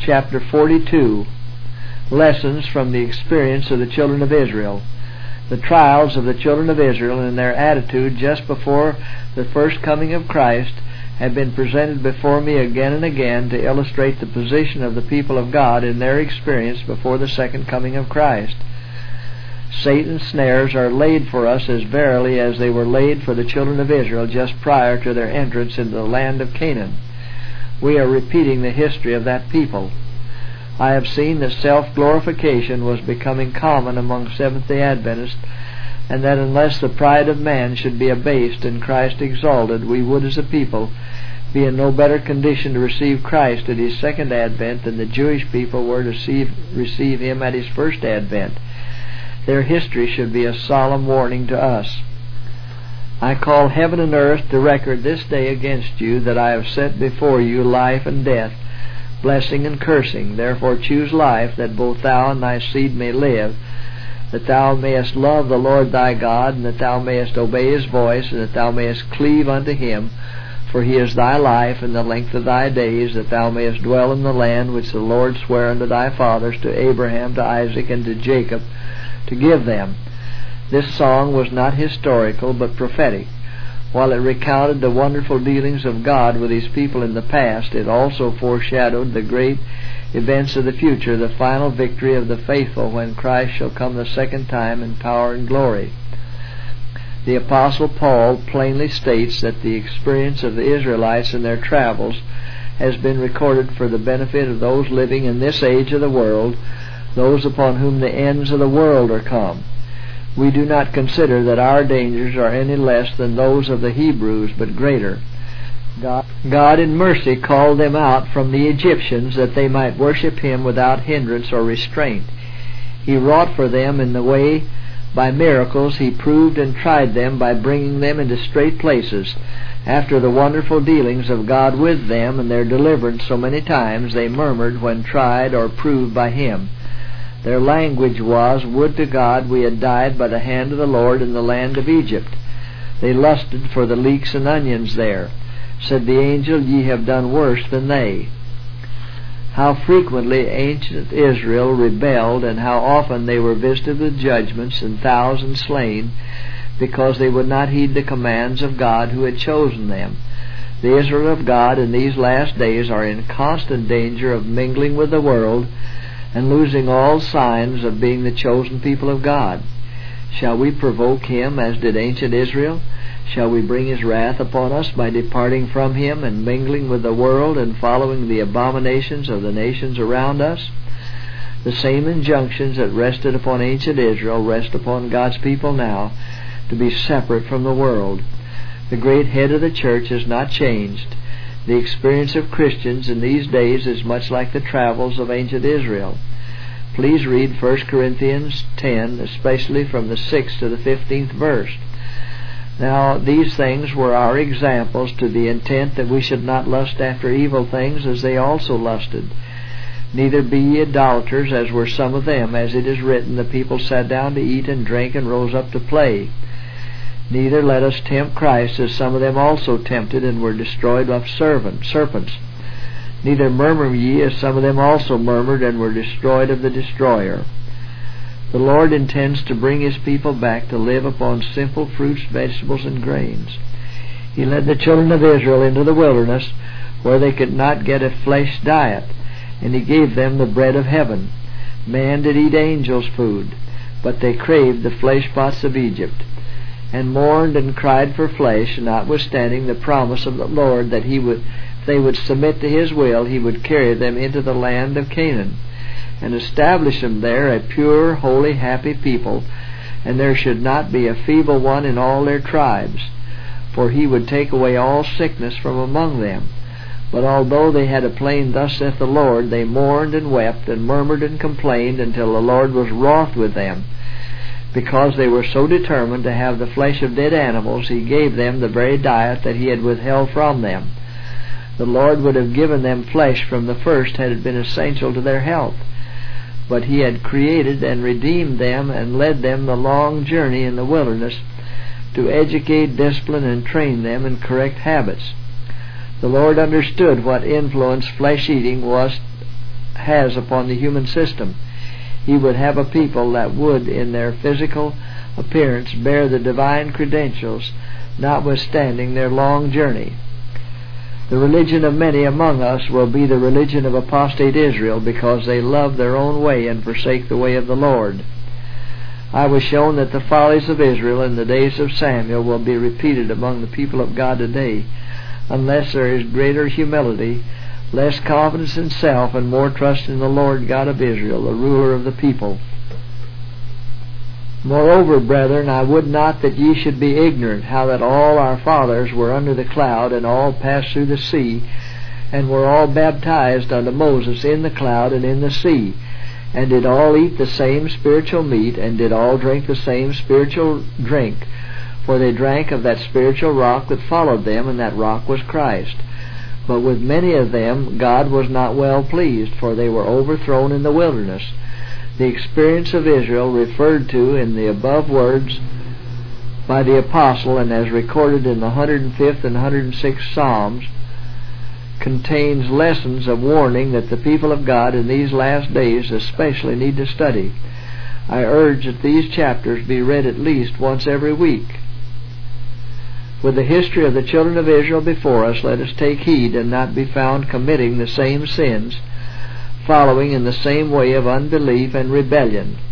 chapter 42, lessons from the experience of the children of Israel. The trials of the children of Israel and their attitude just before the first coming of Christ have been presented before me again and again to illustrate the position of the people of God in their experience before the second coming of Christ. Satan's snares are laid for us as verily as they were laid for the children of Israel just prior to their entrance into the land of Canaan. We are repeating the history of that people. I have seen that self-glorification was becoming common among Seventh-day Adventists, and that unless the pride of man should be abased and Christ exalted, we would as a people be in no better condition to receive Christ at His second advent than the Jewish people were to receive Him at His first advent. Their history should be a solemn warning to us. I call heaven and earth to record this day against you that I have set before you life and death, blessing and cursing. Therefore choose life, that both thou and thy seed may live, that thou mayest love the Lord thy God, and that thou mayest obey His voice, and that thou mayest cleave unto Him, for He is thy life and the length of thy days, that thou mayest dwell in the land which the Lord sware unto thy fathers, to Abraham, to Isaac, and to Jacob, to give them. This song was not historical, but prophetic. While it recounted the wonderful dealings of God with His people in the past, it also foreshadowed the great events of the future, the final victory of the faithful when Christ shall come the second time in power and glory. The Apostle Paul plainly states that the experience of the Israelites in their travels has been recorded for the benefit of those living in this age of the world, those upon whom the ends of the world are come. We do not consider that our dangers are any less than those of the Hebrews, but greater. God in mercy called them out from the Egyptians that they might worship Him without hindrance or restraint. He wrought for them in the way by miracles. He proved and tried them by bringing them into straight places. After the wonderful dealings of God with them and their deliverance so many times, they murmured when tried or proved by Him. Their language was, "Would to God we had died by the hand of the Lord in the land of Egypt." They lusted for the leeks and onions there. Said the angel, "Ye have done worse than they." How frequently ancient Israel rebelled, and how often they were visited with judgments and thousands slain, because they would not heed the commands of God who had chosen them. The Israel of God in these last days are in constant danger of mingling with the world and losing all signs of being the chosen people of God. Shall we provoke Him as did ancient Israel? Shall we bring His wrath upon us by departing from Him and mingling with the world and following the abominations of the nations around us? The same injunctions that rested upon ancient Israel rest upon God's people now, to be separate from the world. The great head of the church has not changed. The experience of Christians in these days is much like the travels of ancient Israel. Please read 1 Corinthians 10, especially from the 6th to the 15th verse. Now, these things were our examples, to the intent that we should not lust after evil things as they also lusted. Neither be ye idolaters, as were some of them, as it is written, the people sat down to eat and drink and rose up to play. Neither let us tempt Christ, as some of them also tempted, and were destroyed of serpents. Neither murmur ye, as some of them also murmured, and were destroyed of the destroyer. The Lord intends to bring His people back to live upon simple fruits, vegetables, and grains. He led the children of Israel into the wilderness, where they could not get a flesh diet, and He gave them the bread of heaven. Man did eat angels' food, but they craved the flesh pots of Egypt, and mourned and cried for flesh, notwithstanding the promise of the Lord that if they would submit to His will, He would carry them into the land of Canaan, and establish them there a pure, holy, happy people, and there should not be a feeble one in all their tribes, for He would take away all sickness from among them. But although they had a plain, "Thus saith the Lord," they mourned and wept and murmured and complained until the Lord was wroth with them. Because they were so determined to have the flesh of dead animals, He gave them the very diet that He had withheld from them. The Lord would have given them flesh from the first had it been essential to their health. But He had created and redeemed them and led them the long journey in the wilderness to educate, discipline, and train them in correct habits. The Lord understood what influence flesh-eating was has upon the human system. He would have a people that would, in their physical appearance, bear the divine credentials, notwithstanding their long journey. The religion of many among us will be the religion of apostate Israel, because they love their own way and forsake the way of the Lord. I was shown that the follies of Israel in the days of Samuel will be repeated among the people of God today, unless there is greater humility, less confidence in self, and more trust in the Lord God of Israel, the ruler of the people. Moreover, brethren, I would not that ye should be ignorant how that all our fathers were under the cloud, and all passed through the sea, and were all baptized unto Moses in the cloud and in the sea, and did all eat the same spiritual meat, and did all drink the same spiritual drink, for they drank of that spiritual rock that followed them, and that rock was Christ. But with many of them God was not well pleased, for they were overthrown in the wilderness. The experience of Israel, referred to in the above words by the apostle and as recorded in the 105th and 106th Psalms, contains lessons of warning that the people of God in these last days especially need to study. I urge that these chapters be read at least once every week. With the history of the children of Israel before us, let us take heed and not be found committing the same sins, following in the same way of unbelief and rebellion.